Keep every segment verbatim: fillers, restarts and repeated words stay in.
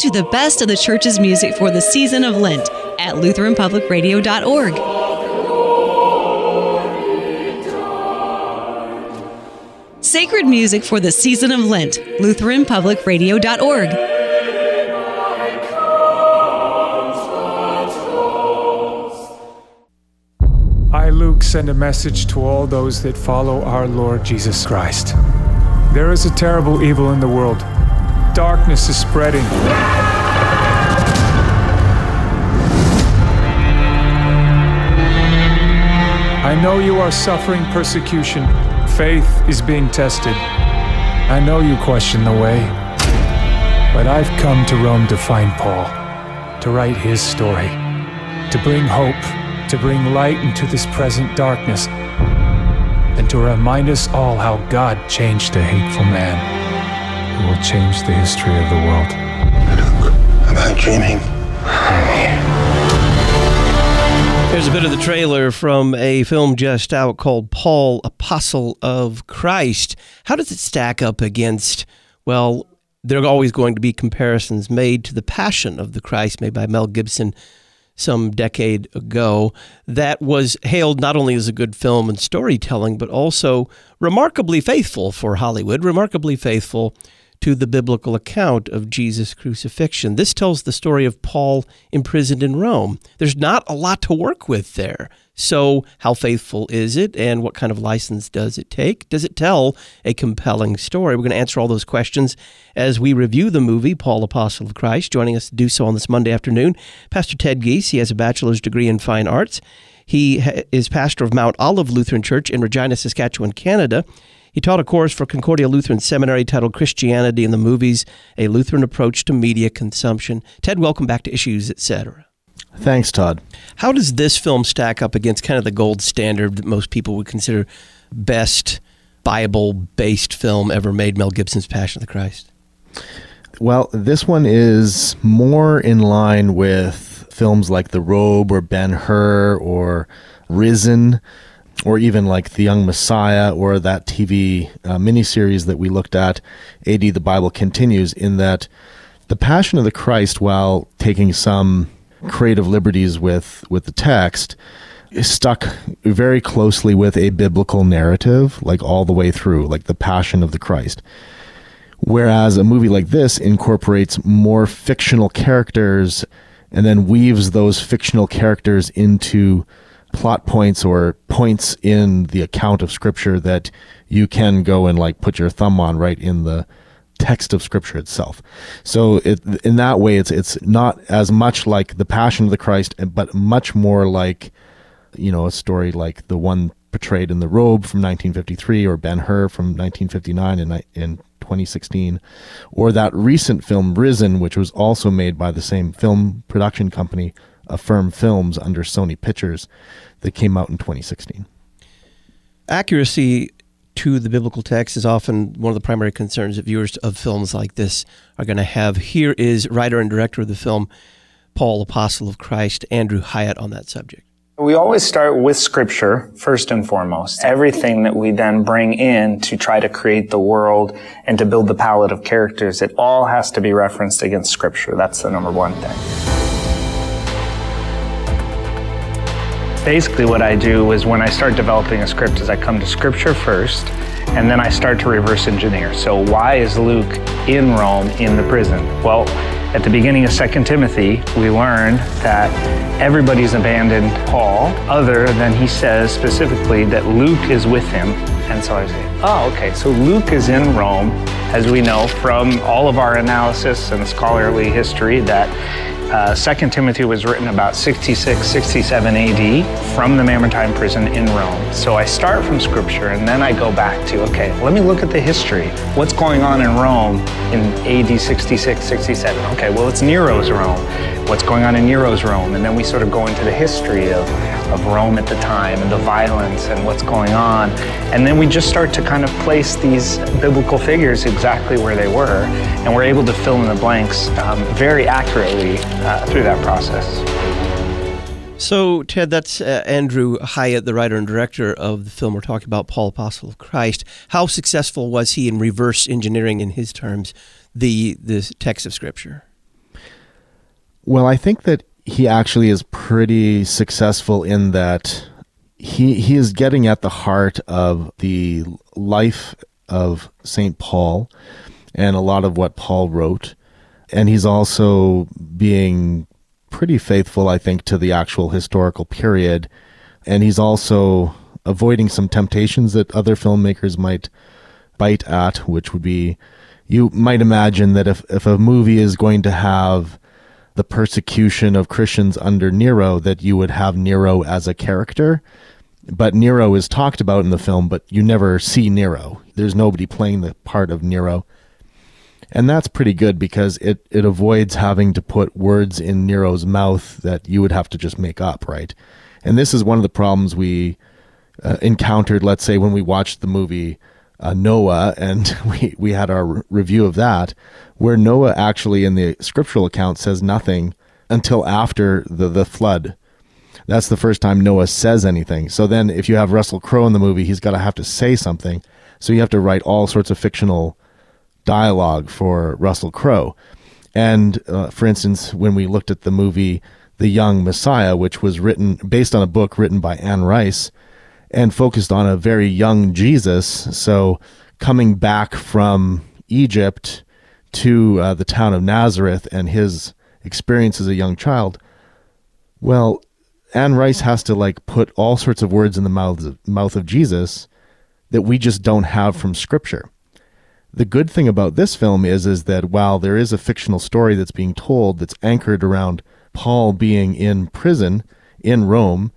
you the best of the church's music for the season of Lent at Lutheran Public Radio dot org. Sacred music for the season of Lent, Lutheran Public Radio dot org. I, Luke, send a message to all those that follow our Lord Jesus Christ. There is a terrible evil in the world. Darkness is spreading. I know you are suffering persecution. Faith is being tested. I know you question the way, but I've come to Rome to find Paul, to write his story, to bring hope, to bring light into this present darkness, and to remind us all how God changed a hateful man who will change the history of the world. Am I dreaming? Here's a bit of the trailer from a film just out called Paul, Apostle of Christ. How does it stack up against, well, there are always going to be comparisons made to The Passion of the Christ, made by Mel Gibson some decade ago, that was hailed not only as a good film and storytelling, but also remarkably faithful for Hollywood, remarkably faithful to the biblical account of Jesus' crucifixion. This tells the story of Paul imprisoned in Rome. There's not a lot to work with there. So how faithful is it, and what kind of license does it take? Does it tell a compelling story? We're going to answer all those questions as we review the movie, Paul, Apostle of Christ. Joining us to do so on this Monday afternoon, Pastor Ted Giese. He has a bachelor's degree in fine arts. He is pastor of Mount Olive Lutheran Church in Regina, Saskatchewan, Canada. He taught a course for Concordia Lutheran Seminary titled Christianity in the Movies, A Lutheran Approach to Media Consumption. Ted, welcome back to Issues, et cetera. Thanks, Todd. How does this film stack up against kind of the gold standard that most people would consider best Bible-based film ever made, Mel Gibson's Passion of the Christ? Well, this one is more in line with films like The Robe or Ben-Hur or Risen, or even like The Young Messiah, or that T V uh, miniseries that we looked at, A D The Bible Continues, in that The Passion of the Christ, while taking some creative liberties with, with the text, is stuck very closely with a biblical narrative, like all the way through, like the Passion of the Christ. Whereas a movie like this incorporates more fictional characters and then weaves those fictional characters into plot points or points in the account of Scripture that you can go and like put your thumb on right in the text of Scripture itself. So it, in that way, it's it's not as much like the Passion of the Christ, but much more like, you know, a story like the one portrayed in The Robe from nineteen fifty-three, or Ben-Hur from nineteen fifty-nine and in twenty sixteen, or that recent film Risen, which was also made by the same film production company, Affirm Films, under Sony Pictures, that came out in twenty sixteen. Accuracy to the biblical text is often one of the primary concerns that viewers of films like this are going to have. Here is writer and director of the film, Paul, Apostle of Christ, Andrew Hyatt, on that subject. We always start with Scripture, first and foremost. Everything that we then bring in to try to create the world and to build the palette of characters, it all has to be referenced against Scripture. That's the number one thing. Basically what I do is when I start developing a script is I come to Scripture first, and then I start to reverse engineer. So why is Luke in Rome in the prison? Well, at the beginning of Second Timothy, we learned that everybody's abandoned Paul, other than he says specifically that Luke is with him. And so I say, oh, okay, so Luke is in Rome, as we know from all of our analysis and scholarly history, that Uh, Second Timothy was written about sixty-six, sixty-seven A D from the Mamertine prison in Rome. So I start from Scripture and then I go back to, okay, let me look at the history. What's going on in Rome in A D sixty-six, sixty-seven? Okay, well, it's Nero's Rome. What's going on in Nero's Rome? And then we sort of go into the history of, of Rome at the time and the violence and what's going on. And then we just start to kind of place these biblical figures exactly where they were, and we're able to fill in the blanks um, very accurately uh, through that process. So, Ted, that's uh, Andrew Hyatt, the writer and director of the film we're talking about, Paul, Apostle of Christ. How successful was he in reverse engineering, in his terms, the, the text of Scripture? Well, I think that he actually is pretty successful in that he he is getting at the heart of the life of Saint Paul and a lot of what Paul wrote. And he's also being pretty faithful, I think, to the actual historical period. And he's also avoiding some temptations that other filmmakers might bite at, which would be, you might imagine that if, if a movie is going to have the persecution of Christians under Nero, that you would have Nero as a character. But Nero is talked about in the film, but you never see Nero. There's nobody playing the part of Nero. And that's pretty good because it, it avoids having to put words in Nero's mouth that you would have to just make up, right? And this is one of the problems we uh, encountered, let's say, when we watched the movie uh, Noah, and we, we had our re- review of that, where Noah actually in the scriptural account says nothing until after the, the flood. That's the first time Noah says anything. So then if you have Russell Crowe in the movie, he's got to have to say something. So you have to write all sorts of fictional dialogue for Russell Crowe. And uh, for instance, when we looked at the movie The Young Messiah, which was written based on a book written by Anne Rice and focused on a very young Jesus, so coming back from Egypt to uh, the town of Nazareth and his experience as a young child, well, Anne Rice has to like put all sorts of words in the mouth of, mouth of Jesus that we just don't have from Scripture. The good thing about this film is, is that while there is a fictional story that's being told that's anchored around Paul being in prison in Rome,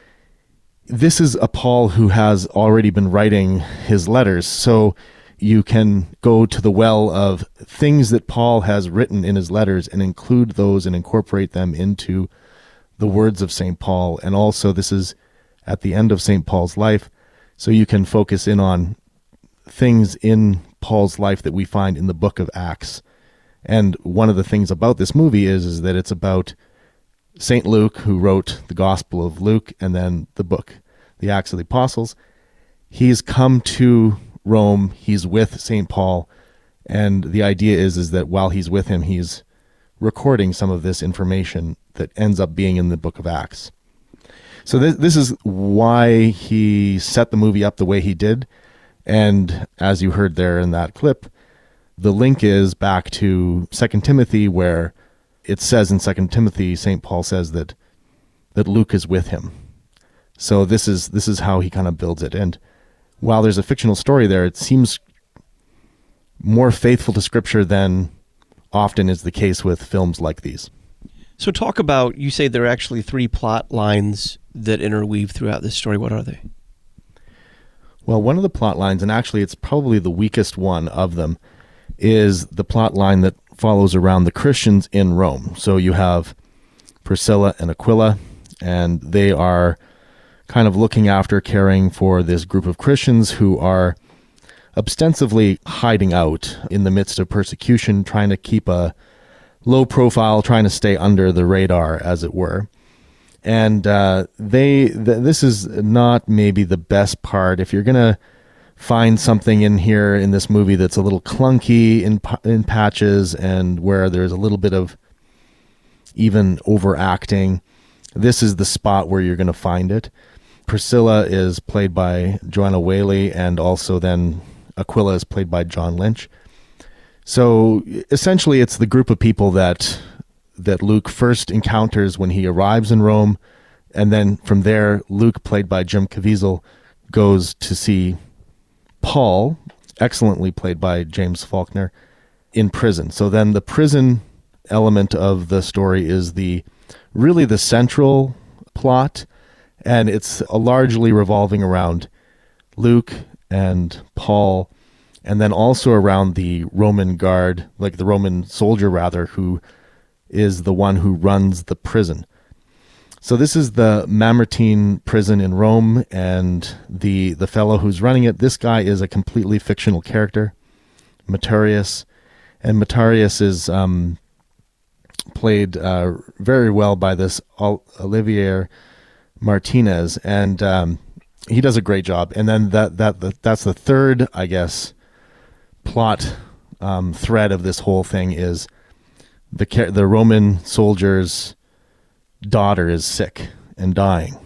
this is a Paul who has already been writing his letters. So you can go to the well of things that Paul has written in his letters and include those and incorporate them into the words of Saint Paul. And also this is at the end of Saint Paul's life, so you can focus in on things in Paul's life that we find in the book of Acts. And one of the things about this movie is, is that it's about Saint Luke, who wrote the Gospel of Luke and then the book, the Acts of the Apostles. He's come to Rome, he's with Saint Paul, and the idea is, is that while he's with him, he's recording some of this information that ends up being in the book of Acts. So this, this is why he set the movie up the way he did. And as you heard there in that clip, the link is back to Second Timothy, where it says in Second Timothy, Saint Paul says that that Luke is with him. So this is this is how he kind of builds it. And while there's a fictional story there, it seems more faithful to Scripture than often is the case with films like these. So talk about, you say there are actually three plot lines that interweave throughout this story. What are they? Well, one of the plot lines, and actually it's probably the weakest one of them, is the plot line that follows around the Christians in Rome. So you have Priscilla and Aquila, and they are kind of looking after, caring for this group of Christians who are ostensibly hiding out in the midst of persecution, trying to keep a low profile, trying to stay under the radar, as it were. And uh, they, th- this is not maybe the best part. If you're going to find something in here in this movie that's a little clunky in, in patches and where there's a little bit of even overacting, this is the spot where you're going to find it. Priscilla is played by Joanna Whaley, and also then Aquila is played by John Lynch. So essentially it's the group of people that that Luke first encounters when he arrives in Rome, and then from there, Luke, played by Jim Caviezel, goes to see Paul, excellently played by James Faulkner, in prison. So then the prison element of the story is the really the central plot, and it's a largely revolving around Luke and Paul, and then also around the Roman guard, like the Roman soldier rather, who is the one who runs the prison. So this is the Mamertine prison in Rome, and the the fellow who's running it, this guy is a completely fictional character, Matarius, and Matarius is um, played uh, very well by this Olivier Martinez, and um, he does a great job. And then that that, that that's the third, I guess, plot um, thread of this whole thing is the the Roman soldier's daughter is sick and dying.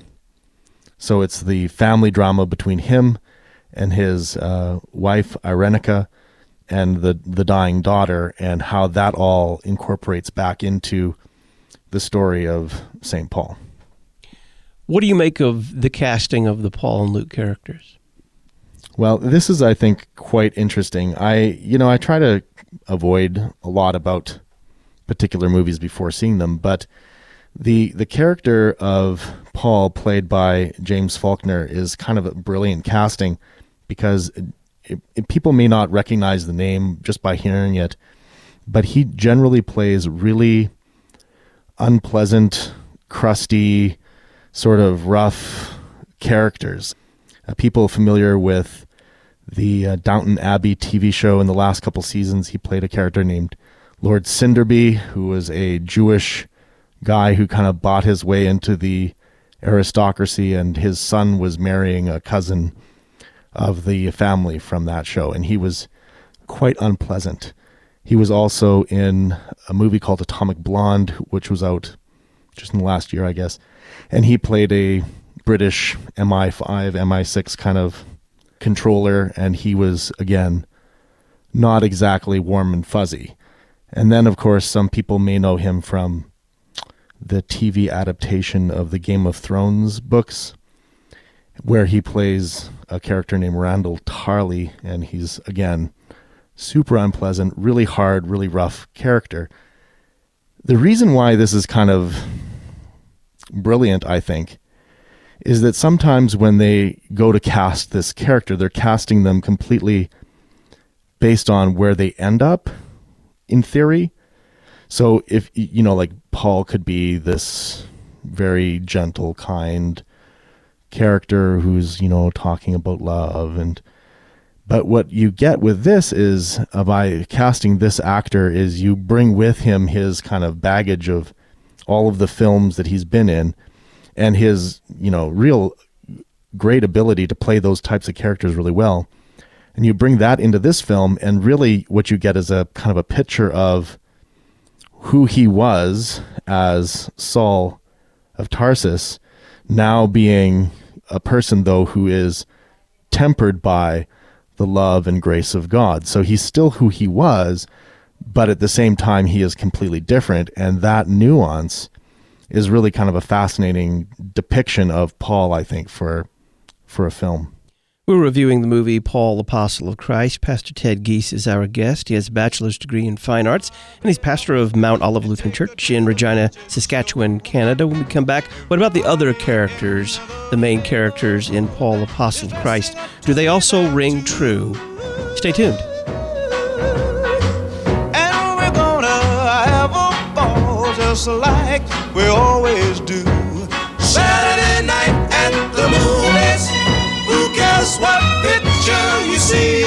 So it's the family drama between him and his uh, wife, Irenica, and the, the dying daughter, and how that all incorporates back into the story of Saint Paul. What do you make of the casting of the Paul and Luke characters? Well, this is, I think, quite interesting. I, you know, I try to avoid a lot about particular movies before seeing them, but the the character of Paul, played by James Faulkner, is kind of a brilliant casting, because it, it, people may not recognize the name just by hearing it, but he generally plays really unpleasant, crusty, sort of rough characters. Uh, people familiar with the uh, Downton Abbey T V show, in the last couple seasons, he played a character named Lord Cinderby, who was a Jewish guy who kind of bought his way into the aristocracy, and his son was marrying a cousin of the family from that show, and he was quite unpleasant. He was also in a movie called Atomic Blonde, which was out just in the last year, I guess, and he played a British M I five, M I six kind of controller, and he was, again, not exactly warm and fuzzy. And then, of course, some people may know him from the T V adaptation of the Game of Thrones books, where he plays a character named Randall Tarley, and he's, again, super unpleasant, really hard, really rough character. The reason why this is kind of brilliant, I think, is that sometimes when they go to cast this character, they're casting them completely based on where they end up, in theory. So if, you know, like Paul could be this very gentle, kind character who's, you know, talking about love. And but what you get with this is, uh, by casting this actor, is you bring with him his kind of baggage of all of the films that he's been in, and his, you know, real great ability to play those types of characters really well. And you bring that into this film, and really what you get is a kind of a picture of who he was as Saul of Tarsus, now being a person, though, who is tempered by the love and grace of God. So he's still who he was, but at the same time, he is completely different. And that nuance is really kind of a fascinating depiction of Paul, I think, for for a film. We're reviewing the movie Paul, Apostle of Christ. Pastor Ted Giese is our guest. He has a bachelor's degree in fine arts, and he's pastor of Mount Olive Lutheran Church in Regina, Saskatchewan, Canada. When we come back, what about the other characters, the main characters in Paul, Apostle of Christ? Do they also ring true? Stay tuned. And we're gonna have a ball just like we always do. Saturday night at the movies. Who cares what picture you see?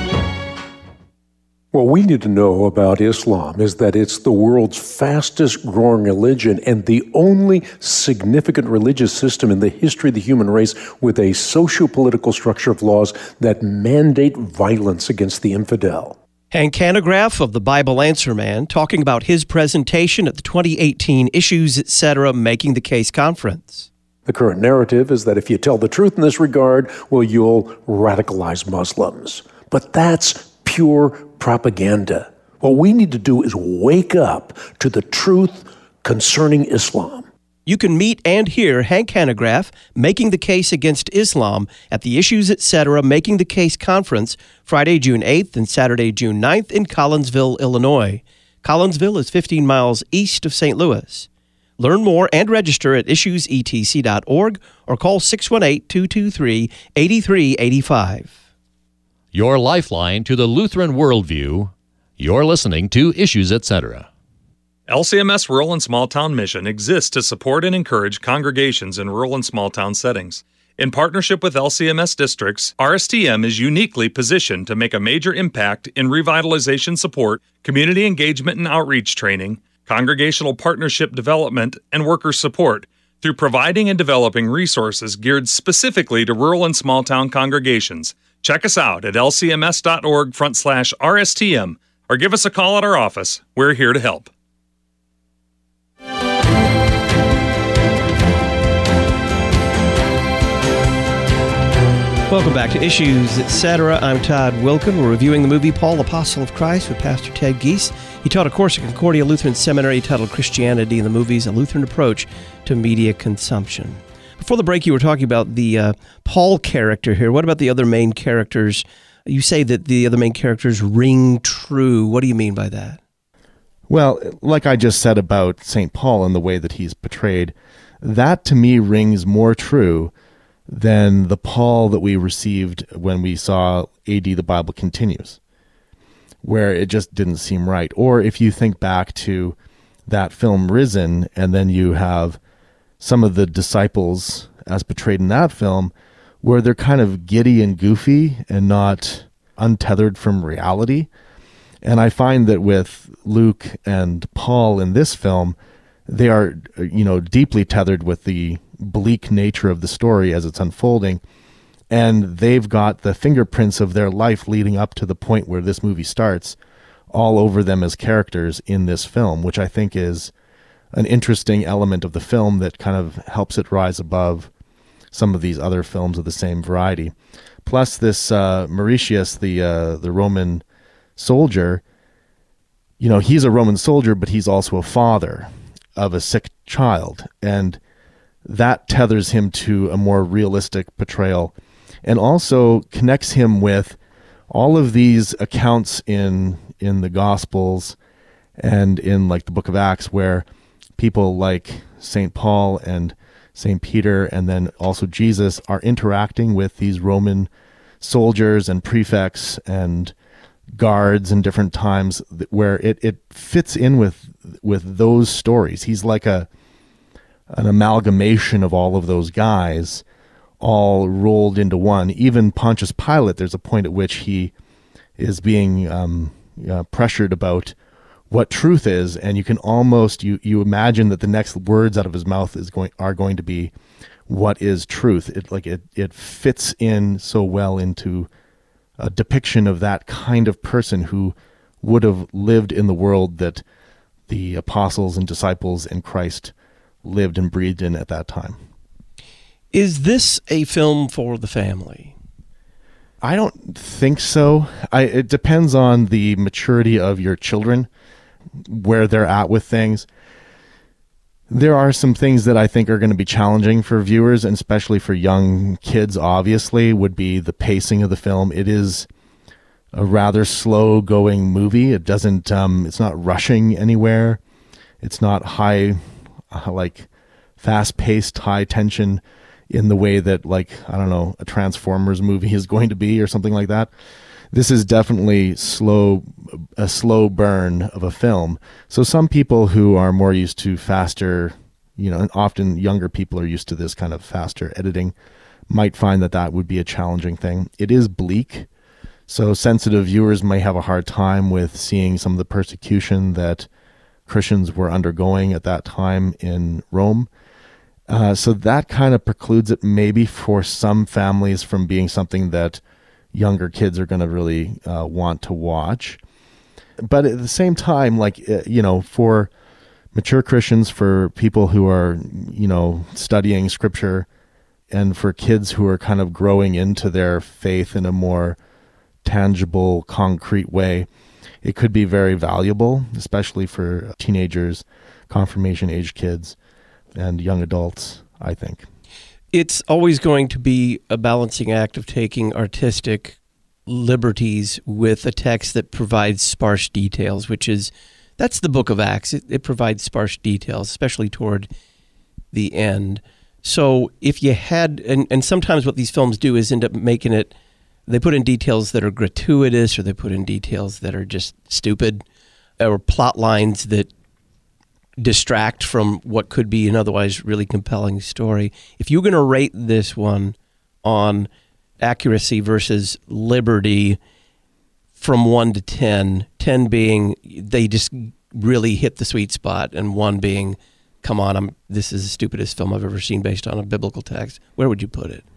What we need to know about Islam is that it's the world's fastest growing religion and the only significant religious system in the history of the human race with a socio-political structure of laws that mandate violence against the infidel. Hank Hanegraaff of the Bible Answer Man talking about his presentation at the twenty eighteen Issues, et cetera. Making the Case conference. The current narrative is that if you tell the truth in this regard, well, you'll radicalize Muslims. But that's pure propaganda. What we need to do is wake up to the truth concerning Islam. You can meet and hear Hank Hanegraaff making the case against Islam at the Issues, et cetera. Making the Case conference Friday, June eighth and Saturday, June ninth in Collinsville, Illinois. Collinsville is fifteen miles east of Saint Louis. Learn more and register at issues e t c dot org or call six one eight, two two three, eight three eight five. Your lifeline to the Lutheran worldview. You're listening to Issues, et cetera. L C M S Rural and Small Town Mission exists to support and encourage congregations in rural and small town settings. In partnership with L C M S districts, R S T M is uniquely positioned to make a major impact in revitalization support, community engagement and outreach training, congregational partnership development, and worker support through providing and developing resources geared specifically to rural and small town congregations. Check us out at l c m s dot org front slash R S T M or give us a call at our office. We're here to help. Welcome back to Issues, et cetera. I'm Todd Wilken. We're reviewing the movie Paul, Apostle of Christ with Pastor Ted Giese. He taught a course at Concordia Lutheran Seminary titled Christianity in the Movies, a Lutheran Approach to Media Consumption. Before the break, you were talking about the uh, Paul character here. What about the other main characters? You say that the other main characters ring true. What do you mean by that? Well, like I just said about Saint Paul and the way that he's portrayed, that to me rings more true than the Paul that we received when we saw A D The Bible Continues, where it just didn't seem right. Or if you think back to that film Risen, and then you have some of the disciples as portrayed in that film, where they're kind of giddy and goofy and not untethered from reality. And I find that with Luke and Paul in this film, they are, you know, deeply tethered with the bleak nature of the story as it's unfolding, and they've got the fingerprints of their life leading up to the point where this movie starts all over them as characters in this film, which I think is an interesting element of the film that kind of helps it rise above some of these other films of the same variety. Plus this uh, Mauritius, the uh, the Roman soldier, you know, he's a Roman soldier, but he's also a father of a sick child, and that tethers him to a more realistic portrayal and also connects him with all of these accounts in in the Gospels and in like the book of Acts, where people like Saint Paul and Saint Peter and then also Jesus are interacting with these Roman soldiers and prefects and guards in different times, where it, it fits in with with those stories. He's like a an amalgamation of all of those guys all rolled into one. Even Pontius Pilate, there's a point at which he is being um, uh, pressured about what truth is, and you can almost, you, you imagine that the next words out of his mouth is going are going to be, what is truth? It like it it fits in so well into a depiction of that kind of person who would have lived in the world that the apostles and disciples in Christ lived and breathed in at that time. Is this a film for the family? I don't think so. I, it depends on the maturity of your children, where they're at with things. There are some things that I think are going to be challenging for viewers, and especially for young kids, obviously, would be the pacing of the film. It is a rather slow-going movie. It doesn't, um, it's not rushing anywhere. It's not high, uh, like fast-paced, high-tension in the way that, like, I don't know, a Transformers movie is going to be or something like that. This is definitely slow, a slow burn of a film. So some people who are more used to faster, you know, and often younger people are used to this kind of faster editing, might find that that would be a challenging thing. It is bleak, so sensitive viewers may have a hard time with seeing some of the persecution that Christians were undergoing at that time in Rome. Uh, so that kind of precludes it maybe for some families from being something that younger kids are going to really uh, want to watch. But at the same time, like, uh, you know, for mature Christians, for people who are, you know, studying scripture, and for kids who are kind of growing into their faith in a more tangible, concrete way, it could be very valuable, especially for teenagers, confirmation age kids, and young adults, I think. It's always going to be a balancing act of taking artistic liberties with a text that provides sparse details, which is, that's the book of Acts. It, it provides sparse details, especially toward the end. So if you had, and, and sometimes what these films do is end up making it, they put in details that are gratuitous, or they put in details that are just stupid, or plot lines that distract from what could be an otherwise really compelling story. If you're going to rate this one on accuracy versus liberty from one to ten, ten being they just really hit the sweet spot, and one being, come on, I'm this is the stupidest film I've ever seen based on a biblical text, where would you put it?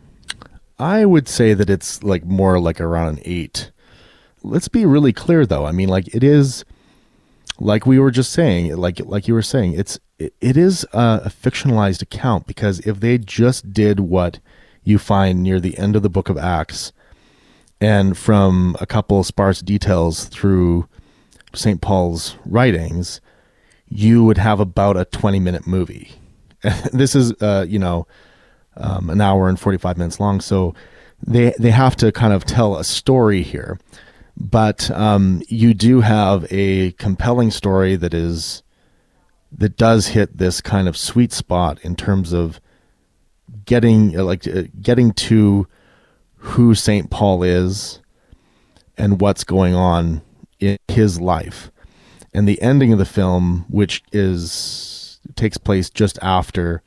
I would say that it's like more like around an eight. Let's be really clear, though. I mean, like, it is, like we were just saying, like like you were saying, it's it, it is a, a fictionalized account, because if they just did what you find near the end of the book of Acts. And from a couple sparse details through Saint Paul's writings, you would have about a twenty-minute movie. This is, uh, you know, um, an hour and forty-five minutes long, so they they have to kind of tell a story here. But um, you do have a compelling story that is that does hit this kind of sweet spot in terms of getting like uh, getting to who Saint Paul is and what's going on in his life. And the ending of the film, which is takes place just after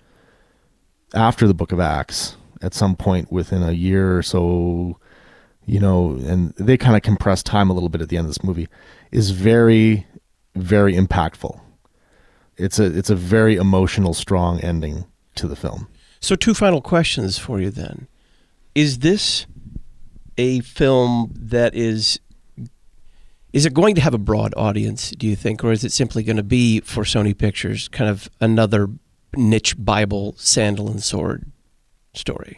after the book of Acts, at some point within a year or so, you know, and they kind of compress time a little bit at the end of this movie, is very, very impactful. It's a it's a very emotional, strong ending to the film. So two final questions for you then. Is this a film that is, is it going to have a broad audience, do you think, or is it simply going to be for Sony Pictures, kind of another niche Bible, sandal and sword story?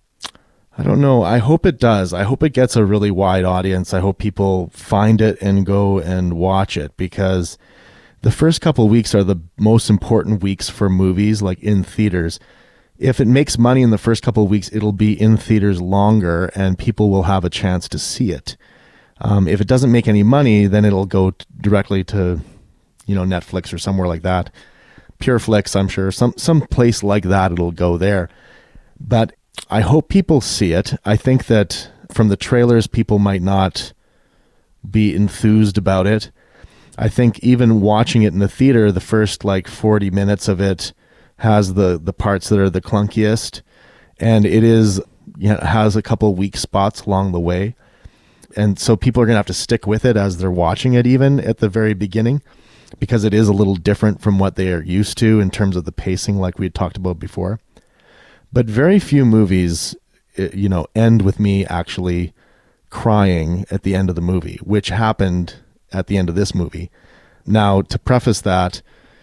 I don't know. I hope it does. I hope it gets a really wide audience. I hope people find it and go and watch it, because the first couple of weeks are the most important weeks for movies, like in theaters. If it makes money in the first couple of weeks, it'll be in theaters longer and people will have a chance to see it. Um, if it doesn't make any money, then it'll go t- directly to, you know, Netflix or somewhere like that. Pureflix, I'm sure. Some some place like that, it'll go there. But I hope people see it. I think that from the trailers, people might not be enthused about it. I think even watching it in the theater, the first like forty minutes of it has the, the parts that are the clunkiest. And it is, you know, has a couple weak spots along the way. And so people are going to have to stick with it as they're watching it, even at the very beginning, because it is a little different from what they are used to in terms of the pacing, like we had talked about before. But very few movies, you know, end with me actually crying at the end of the movie, which happened at the end of this movie. Now, to preface that,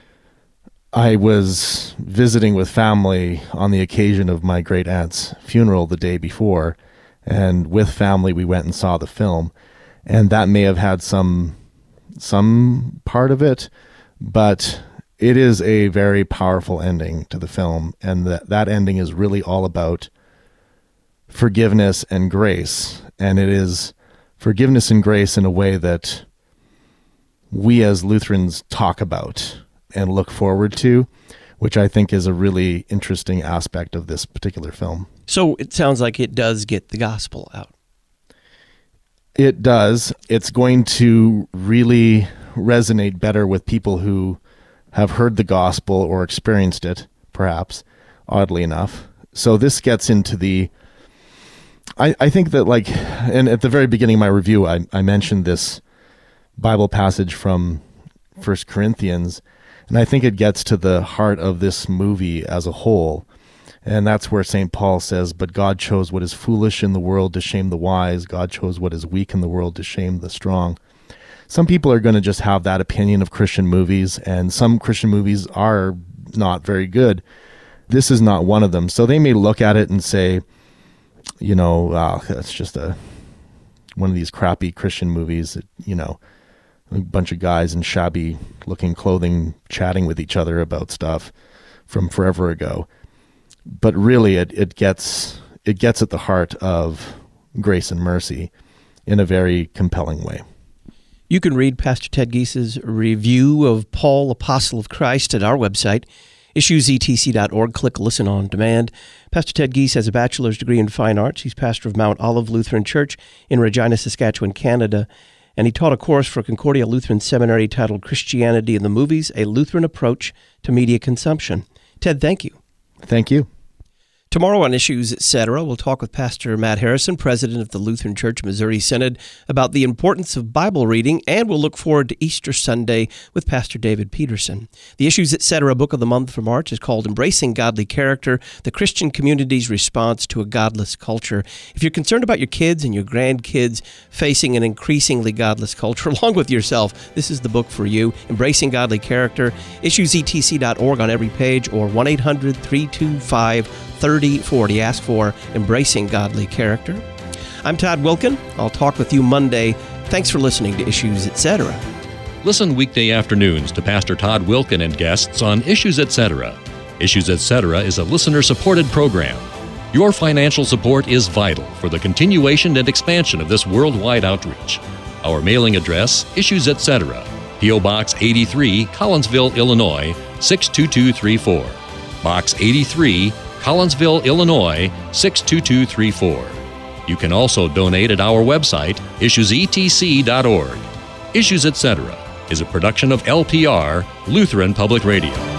I was visiting with family on the occasion of my great aunt's funeral the day before, and with family we went and saw the film, and that may have had some some part of it, but it is a very powerful ending to the film, and that that ending is really all about forgiveness and grace, and it is forgiveness and grace in a way that we as Lutherans talk about and look forward to, which I think is a really interesting aspect of this particular film. So it sounds like it does get the gospel out. It does. It's going to really resonate better with people who have heard the gospel or experienced it, perhaps, oddly enough. So this gets into the, I, I think that like, and at the very beginning of my review, I, I mentioned this Bible passage from First Corinthians, and I think it gets to the heart of this movie as a whole. And that's where Saint Paul says, but God chose what is foolish in the world to shame the wise. God chose what is weak in the world to shame the strong. Some people are going to just have that opinion of Christian movies, and some Christian movies are not very good. This is not one of them. So they may look at it and say, you know, oh, that's just a one of these crappy Christian movies that, you know, a bunch of guys in shabby looking clothing chatting with each other about stuff from forever ago. But really it, it gets it gets at the heart of grace and mercy in a very compelling way. You can read Pastor Ted Gies's review of Paul, Apostle of Christ at our website, issues e t c dot org. Click Listen on Demand. Pastor Ted Gies has a bachelor's degree in fine arts. He's pastor of Mount Olive Lutheran Church in Regina, Saskatchewan, Canada. And he taught a course for Concordia Lutheran Seminary titled Christianity in the Movies, A Lutheran Approach to Media Consumption. Ted, thank you. Thank you. Tomorrow on Issues, et cetera, we'll talk with Pastor Matt Harrison, president of the Lutheran Church Missouri Synod, about the importance of Bible reading, and we'll look forward to Easter Sunday with Pastor David Peterson. The Issues, et cetera book of the month for March is called Embracing Godly Character, the Christian Community's Response to a Godless Culture. If you're concerned about your kids and your grandkids facing an increasingly godless culture, along with yourself, this is the book for you. Embracing Godly Character, issues e t c dot org on every page, or one eight hundred three two five thirty forty. Ask for Embracing Godly Character. I'm Todd Wilken. I'll talk with you Monday. Thanks for listening to Issues, et cetera. Listen weekday afternoons to Pastor Todd Wilken and guests on Issues, et cetera. Issues, et cetera is a listener-supported program. Your financial support is vital for the continuation and expansion of this worldwide outreach. Our mailing address, Issues, et cetera. P O. Box eighty-three, Collinsville, Illinois, six two two three four. Box eighty-three, Collinsville, Illinois, six two two three four. You can also donate at our website, issues e t c dot org. Issues, et cetera is a production of L P R, Lutheran Public Radio.